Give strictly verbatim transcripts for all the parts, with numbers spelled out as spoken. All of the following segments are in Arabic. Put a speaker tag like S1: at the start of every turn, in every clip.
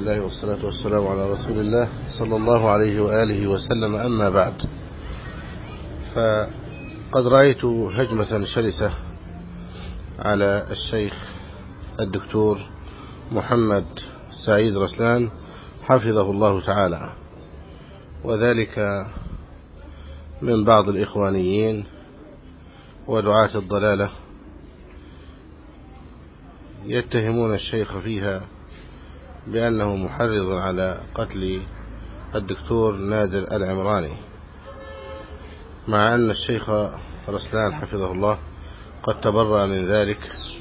S1: الله والصلاة والسلام على رسول الله صلى الله عليه وآله وسلم. أما بعد، فقد رأيت هجمة شرسة على الشيخ الدكتور محمد سعيد رسلان حفظه الله تعالى، وذلك من بعض الإخوانيين ودعاة الضلالة يتهمون الشيخ فيها بأنه محرض على قتل الدكتور نادر العمراني، مع أن الشيخ رسلان حفظه الله قد تبرأ من ذلك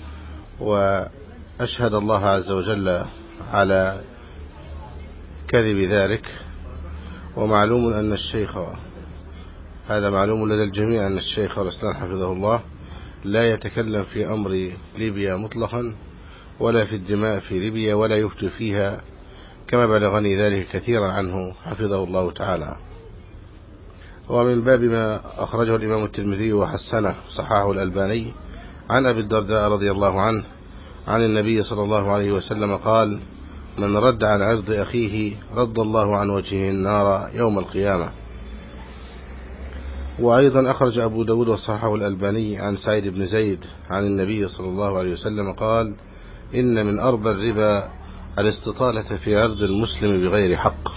S1: وأشهد الله عز وجل على كذب ذلك. ومعلوم أن الشيخ، هذا معلوم لدى الجميع، أن الشيخ رسلان حفظه الله لا يتكلم في أمر ليبيا مطلقا ولا في الدماء في ليبيا ولا يفتي فيها، كما بلغني ذلك كثيرا عنه حفظه الله تعالى. ومن باب ما أخرجه الإمام الترمذي وحسنه صححه الألباني عن أبي الدرداء رضي الله عنه عن النبي صلى الله عليه وسلم قال: من رد عن عرض أخيه رد الله عن وجهه النار يوم القيامة. وأيضا أخرج أبو داود وصححه الألباني عن سعيد بن زيد عن النبي صلى الله عليه وسلم قال: إن من أربى الربا الاستطالة في عرض المسلم بغير حق.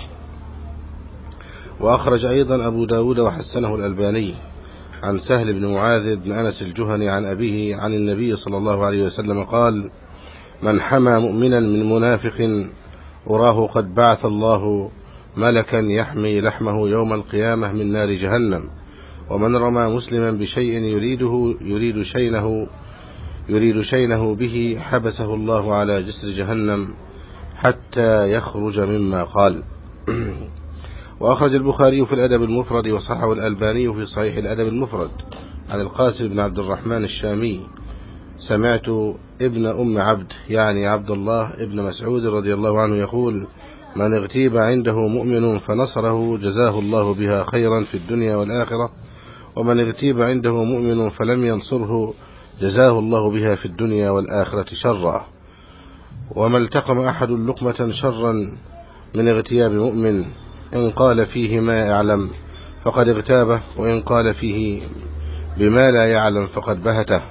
S1: وأخرج أيضا أبو داود وحسنه الألباني عن سهل بن معاذ بن أنس الجهني عن أبيه عن النبي صلى الله عليه وسلم قال: من حمى مؤمنا من منافق أراه قد بعث الله ملكا يحمي لحمه يوم القيامة من نار جهنم. ومن رمى مسلما بشيء يريده يريد شينه يريد شينه به حبسه الله على جسر جهنم حتى يخرج مما قال. وأخرج البخاري في الأدب المفرد وصححه الألباني في صحيح الأدب المفرد عن القاسم بن عبد الرحمن الشامي: سمعت ابن أم عبد يعني عبد الله ابن مسعود رضي الله عنه يقول: من اغتيب عنده مؤمن فنصره جزاه الله بها خيرا في الدنيا والآخرة، ومن اغتيب عنده مؤمن فلم ينصره جزاه الله بها في الدنيا والآخرة شرا. وما التقم أحد لقمة شرا من اغتياب مؤمن، إن قال فيه ما يعلم فقد اغتابه، وإن قال فيه بما لا يعلم فقد بهته.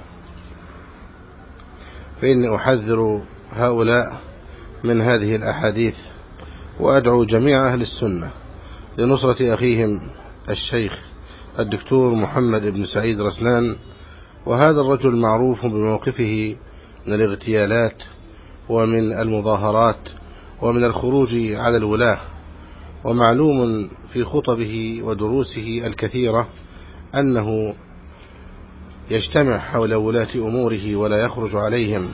S1: فإني أحذر هؤلاء من هذه الأحاديث، وأدعو جميع أهل السنة لنصرة أخيهم الشيخ الدكتور محمد بن سعيد رسلان. وهذا الرجل معروف بموقفه من الاغتيالات ومن المظاهرات ومن الخروج على الولاة، ومعلوم في خطبه ودروسه الكثيرة أنه يجتمع حول ولاة أموره ولا يخرج عليهم.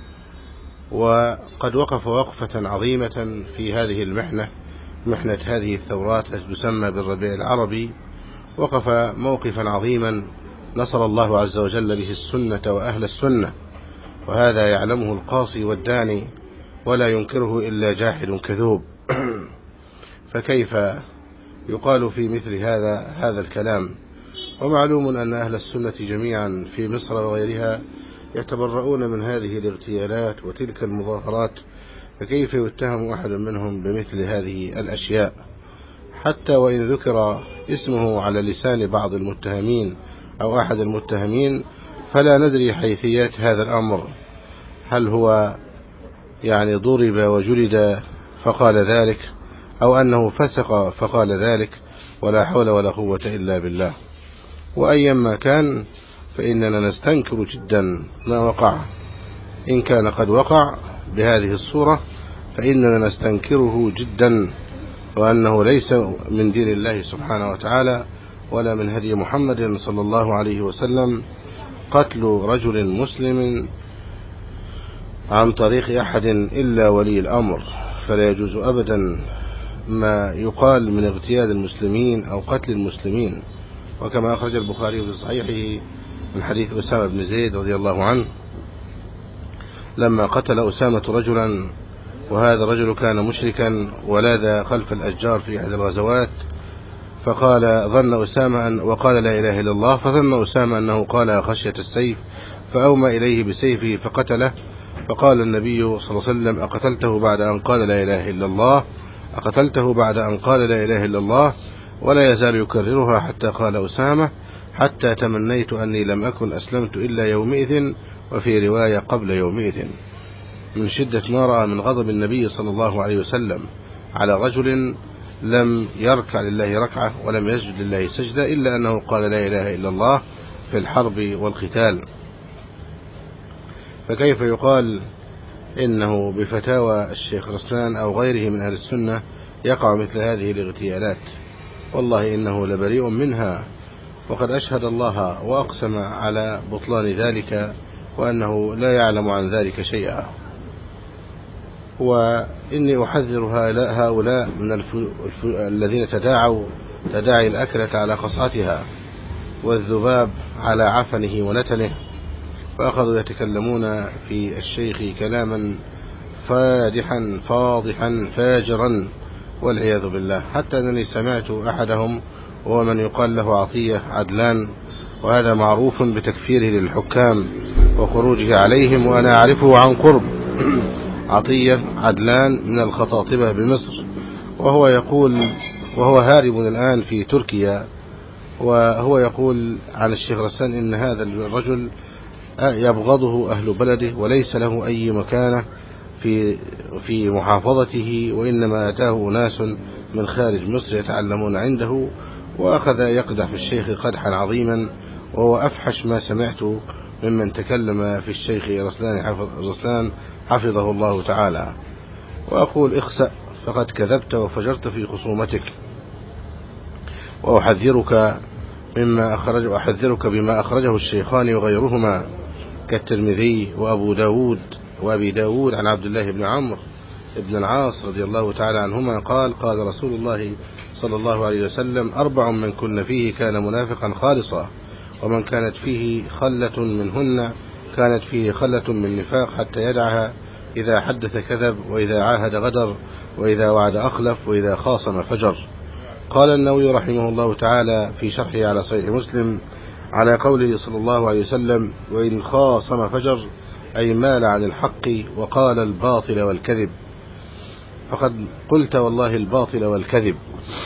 S1: وقد وقف وقفة عظيمة في هذه المحنة، محنة هذه الثورات التي تسمى بالربيع العربي، وقف موقفا عظيما نصر الله عز وجل به السنة وأهل السنة، وهذا يعلمه القاصي والداني ولا ينكره إلا جاحد كذوب. فكيف يقال في مثل هذا هذا الكلام؟ ومعلوم أن أهل السنة جميعا في مصر وغيرها يتبرؤون من هذه الاغتيالات وتلك المظاهرات، فكيف يتهم أحد منهم بمثل هذه الأشياء؟ حتى وإن ذكر اسمه على لسان بعض المتهمين أو أحد المتهمين فلا ندري حيثيات هذا الأمر، هل هو يعني ضرب وجلد فقال ذلك، أو أنه فسق فقال ذلك، ولا حول ولا قوة إلا بالله. وأيما كان فإننا نستنكر جدا ما وقع، إن كان قد وقع بهذه الصورة فإننا نستنكره جدا، وأنه ليس من دين الله سبحانه وتعالى ولا من هدي محمد صلى الله عليه وسلم قتل رجل مسلم عن طريق أحد إلا ولي الأمر. فلا يجوز أبدا ما يقال من اغتيال المسلمين أو قتل المسلمين. وكما أخرج البخاري في صحيحه من حديث أسامة بن زيد رضي الله عنه لما قتل أسامة رجلا، وهذا الرجل كان مشركا ولاذ خلف الأشجار في أحد الغزوات، فقال ظن أسامة أن وقال لا إله إلا الله، فظن أسامة أنه قال خشية السيف، فأومى إليه بسيفه فقتله، فقال النبي صلى الله عليه وسلم: أقتلته بعد أن قال لا إله إلا الله أقتلته بعد أن قال لا إله إلا الله ولا يزال يكررها حتى قال أسامة: حتى تمنيت أني لم أكن أسلمت إلا يومئذ، وفي رواية قبل يومئذ، من شدة ما رأى من غضب النبي صلى الله عليه وسلم على رجل لم يركع لله ركعة ولم يسجد لله سجدة إلا أنه قال لا إله إلا الله في الحرب والقتال. فكيف يقال إنه بفتاوى الشيخ رسلان أو غيره من أهل السنة يقع مثل هذه الاغتيالات؟ والله إنه لبريء منها، وقد أشهد الله وأقسم على بطلان ذلك وأنه لا يعلم عن ذلك شيئا. وإني أحذر هؤلاء من الف... الف... الذين تداعوا تداعي الأكلة على قصعتها والذباب على عفنه ونتنه، فأخذوا يتكلمون في الشيخ كلاما فادحا فاضحا فاجرا والعياذ بالله، حتى أنني سمعت أحدهم وهو من يقال له عطية عدلان، وهذا معروف بتكفيره للحكام وخروجه عليهم، وأنا أعرفه عن قرب. عطية عدلان من الخطاطبة بمصر، وهو يقول وهو هارب الآن في تركيا، وهو يقول عن الشيخ رسلان إن هذا الرجل يبغضه أهل بلده وليس له أي مكانة في في محافظته، وإنما أتاه ناس من خارج مصر يتعلمون عنده، وأخذ يقدح في الشيخ قدحا عظيما، وهو أفحش ما سمعت ممن تكلم في الشيخ رسلان حفظ رسلان حفظه الله تعالى. وأقول: اخسأ، فقد كذبت وفجرت في خصومتك، وأحذرك مما أخرج وأحذرك بما أخرجه الشيخان وغيرهما كالترمذي وأبو داود وأبي داود عن عبد الله بن عمرو بن العاص رضي الله تعالى عنهما قال: قال رسول الله صلى الله عليه وسلم: أربع من كن فيه كان منافقا خالصا، ومن كانت فيه خلة منهن كانت فيه خلة من نفاق حتى يدعها: إذا حدث كذب، وإذا عاهد غدر، وإذا وعد أخلف، وإذا خاصم فجر. قال النووي رحمه الله تعالى في شرحه على صحيح مسلم على قوله صلى الله عليه وسلم: وإن خاصم فجر، أي مال عن الحق وقال الباطل والكذب. فقد قلت والله الباطل والكذب.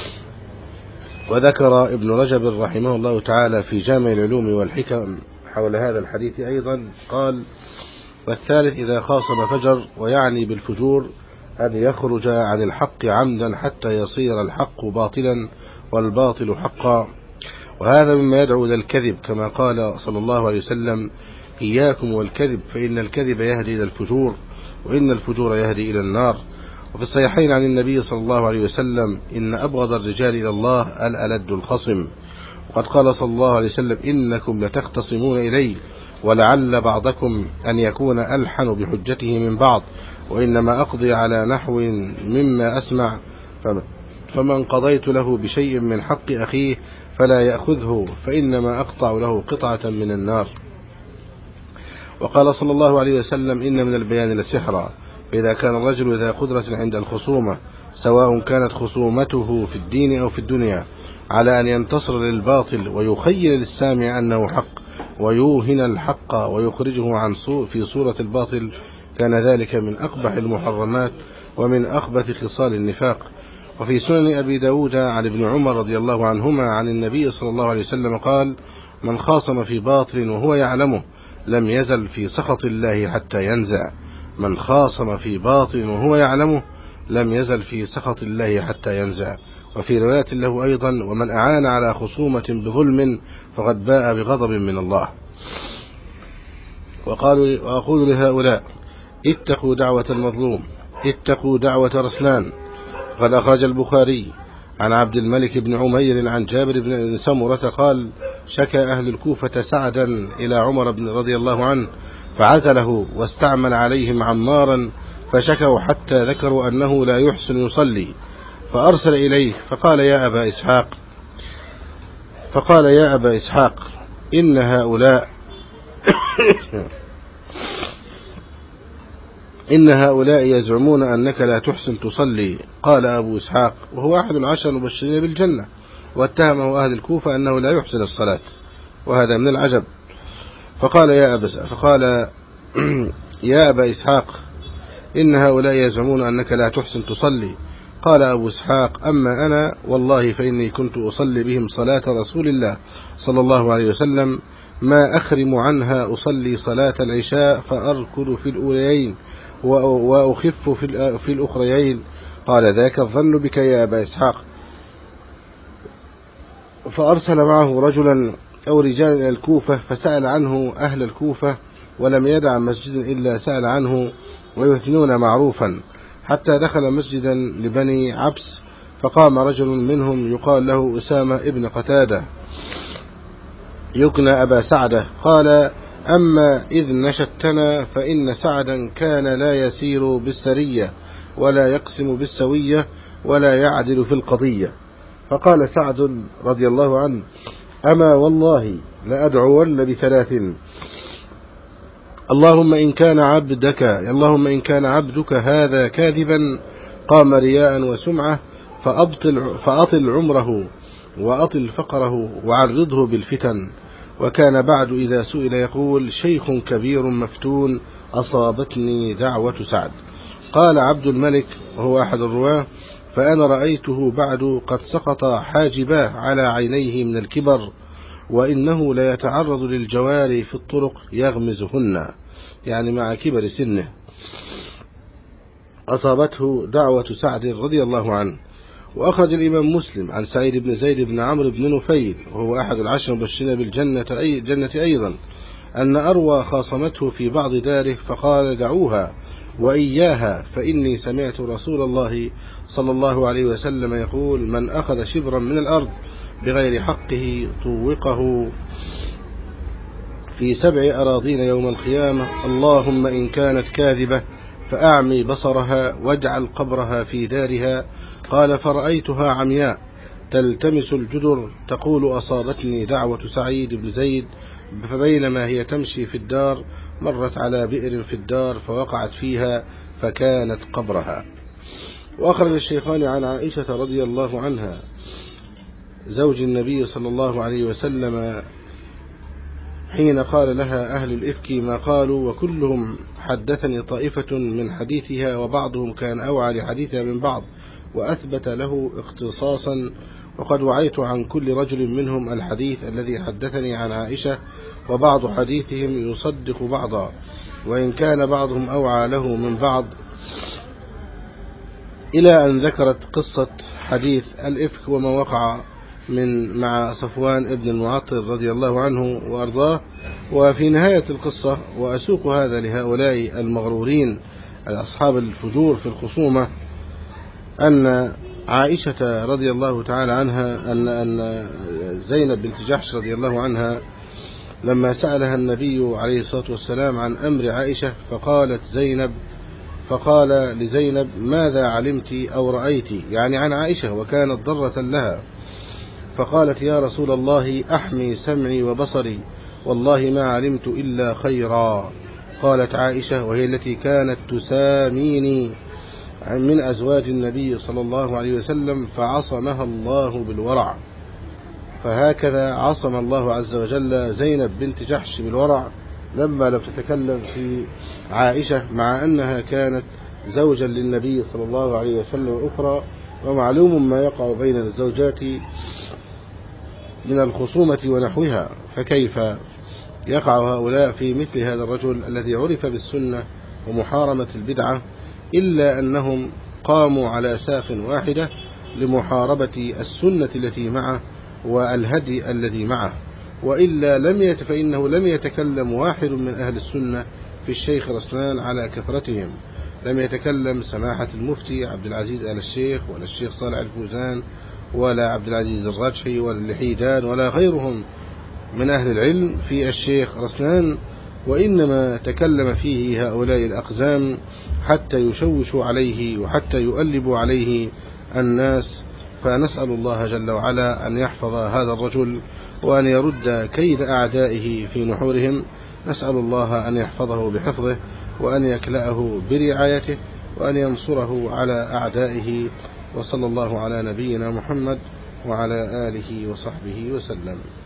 S1: وذكر ابن رجب رحمه الله تعالى في جامع العلوم والحكم حول هذا الحديث أيضا قال: والثالث إذا خاصم فجر، ويعني بالفجور أن يخرج عن الحق عمدا حتى يصير الحق باطلا والباطل حقا، وهذا مما يدعو إلى الكذب، كما قال صلى الله عليه وسلم: إياكم والكذب فإن الكذب يهدي إلى الفجور، وإن الفجور يهدي إلى النار. وفي الصحيحين عن النبي صلى الله عليه وسلم: إن أبغض الرجال إلى الله الألد الخصم. وقد قال صلى الله عليه وسلم: إنكم لتختصمون إلي، ولعل بعضكم أن يكون ألحن بحجته من بعض، وإنما أقضي على نحو مما أسمع، فمن قضيت له بشيء من حق أخيه فلا يأخذه، فإنما أقطع له قطعة من النار. وقال صلى الله عليه وسلم: إن من البيان لسحرا، فإذا كان الرجل ذا قدرة عند الخصومة، سواء كانت خصومته في الدين أو في الدنيا، على أن ينتصر للباطل ويخيل للسامع أنه حق، ويوهن الحق ويخرجه عن صور في صورة الباطل، كان ذلك من أقبح المحرمات ومن أخبث خصال النفاق. وفي سنن أبي داود عن ابن عمر رضي الله عنهما عن النبي صلى الله عليه وسلم قال: من خاصم في باطل وهو يعلمه لم يزل في سخط الله حتى ينزع. من خاصم في باطل وهو يعلمه لم يزل في سخط الله حتى ينزع. وفي رواية له أيضا: ومن أعان على خصومة بظلم فقد باء بغضب من الله. وقالوا وأقول لهؤلاء: اتقوا دعوة المظلوم، اتقوا دعوة رسلان. قد أخرج البخاري عن عبد الملك بن عمير عن جابر بن سمرة قال: شكى أهل الكوفة سعدا إلى عمر بن رضي الله عنه، فعزله واستعمل عليهم عمارا، فشكوا حتى ذكروا أنه لا يحسن يصلي، فأرسل إليه فقال: يا أبا إسحاق فقال يا أبا إسحاق إن هؤلاء إن هؤلاء يزعمون أنك لا تحسن تصلي. قال أبو إسحاق، وهو أحد العشر المبشرين بالجنة، واتهمه أهل الكوفة أنه لا يحسن الصلاة، وهذا من العجب. فقال يا أبا فقال يا أبا إسحاق إن هؤلاء يزعمون أنك لا تحسن تصلي. قال أبو إسحاق أما أنا والله فإني كنت أصلي بهم صلاة رسول الله صلى الله عليه وسلم ما أخرم عنها أصلي صلاة العشاء فأركض في الأوليين وأخف في الأخريين. قال ذاك الظن بك يا أبا إسحاق. فأرسل معه رجلا أو رجال إلى الكوفة فسأل عنه أهل الكوفة ولم يدع مسجدا إلا سأل عنه ويثنون معروفا حتى دخل مسجدا لبني عبس فقام رجل منهم يقال له أسامة ابن قتادة يكنى أبا سعدة قال أما إذ نشدتنا فإن سعدا كان لا يسير بالسرية ولا يقسم بالسوية ولا يعدل في القضية. فقال سعد رضي الله عنه أما والله لأدعون بثلاث اللهم إن كان عبدك اللهم إن كان عبدك هذا كاذبا قام رياء وسمعة فأبطل, فأطل عمره وأطل فقره وعرضه بالفتن. وكان بعد إذا سئل يقول شيخ كبير مفتون أصابتني دعوة سعد. قال عبد الملك وهو أحد الرواه فأنا رأيته بعد قد سقط حاجباه على عينيه من الكبر وإنه لا يتعرض للجواري في الطرق يغمزهن يعني مع كبر سنه. أصابته دعوة سعد رضي الله عنه. وأخرج الإمام مسلم عن سعيد بن زيد بن عمرو بن نفيل وهو أحد العشر المبشرين بالجنة أي جنة أيضا أن أروى خاصمته في بعض داره فقال دعوها وإياها فإني سمعت رسول الله صلى الله عليه وسلم يقول من أخذ شبرا من الأرض بغير حقه طوقه في سبع أراضين يوم القيامة اللهم إن كانت كاذبة فأعمي بصرها واجعل قبرها في دارها. قال فرأيتها عمياء تلتمس الجدر تقول أصابتني دعوة سعيد بن زيد فبينما هي تمشي في الدار مرت على بئر في الدار فوقعت فيها فكانت قبرها. وأخرج الشيخان عن عائشة رضي الله عنها زوج النبي صلى الله عليه وسلم حين قال لها أهل الإفك ما قالوا وكلهم حدثني طائفة من حديثها وبعضهم كان أوعى لحديثها من بعض وأثبت له اختصاصا وقد وعيت عن كل رجل منهم الحديث الذي حدثني عن عائشة وبعض حديثهم يصدق بعضا وإن كان بعضهم أوعى له من بعض إلى أن ذكرت قصة حديث الإفك وما وقع من مع صفوان ابن المعطل رضي الله عنه وأرضاه. وفي نهاية القصة وأسوق هذا لهؤلاء المغرورين أصحاب الفجور في الخصومة أن عائشة رضي الله تعالى عنها أن أن زينب بنت جحش رضي الله عنها لما سألها النبي عليه الصلاة والسلام عن أمر عائشة فقالت زينب فقال لزينب ماذا علمت أو رأيت يعني عن عائشة وكانت ضرة لها فقالت يا رسول الله أحمي سمعي وبصري والله ما علمت إلا خيرا. قالت عائشة وهي التي كانت تساميني من أزواج النبي صلى الله عليه وسلم فعصمها الله بالورع. فهكذا عصم الله عز وجل زينب بنت جحش بالورع لما لم تتكلم في عائشة مع أنها كانت زوجا للنبي صلى الله عليه وسلم أخرى. ومعلوم ما يقع بين الزوجات من الخصومة ونحوها فكيف يقع هؤلاء في مثل هذا الرجل الذي عرف بالسنة ومحارمة البدعة إلا أنهم قاموا على ساق واحدة لمحاربة السنة التي معه والهدي الذي معه وإلا لم يت فإنه لم يتكلم واحد من أهل السنة في الشيخ رسلان على كثرتهم. لم يتكلم سماحة المفتي عبد العزيز آل الشيخ ولا الشيخ صالح الفوزان ولا عبد العزيز الرجحي ولا اللحيدان ولا غيرهم من أهل العلم في الشيخ رسلان وإنما تكلم فيه هؤلاء الأقزام حتى يشوشوا عليه وحتى يؤلبوا عليه الناس. فنسأل الله جل وعلا أن يحفظ هذا الرجل وأن يرد كيد أعدائه في نحورهم. نسأل الله أن يحفظه بحفظه وأن يكلأه برعايته وأن ينصره على أعدائه. وصلى الله على نبينا محمد وعلى آله وصحبه وسلم.